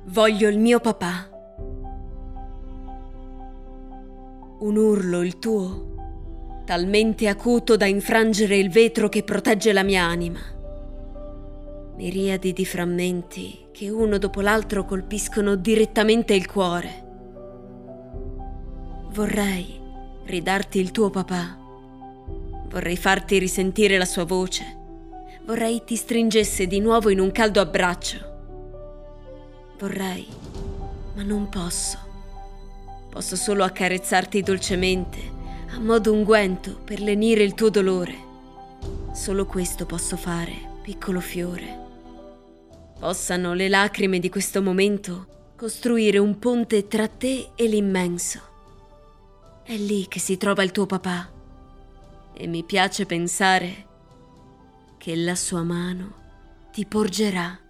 Voglio il mio papà. Un urlo, il tuo, talmente acuto da infrangere il vetro che protegge la mia anima. Miriadi di frammenti che uno dopo l'altro colpiscono direttamente il cuore. Vorrei ridarti il tuo papà. Vorrei farti risentire la sua voce. Vorrei ti stringesse di nuovo in un caldo abbraccio. Vorrei, ma non posso. Posso solo accarezzarti dolcemente, a modo unguento per lenire il tuo dolore. Solo questo posso fare, piccolo fiore. Possano le lacrime di questo momento costruire un ponte tra te e l'immenso. È lì che si trova il tuo papà. E mi piace pensare che la sua mano ti porgerà.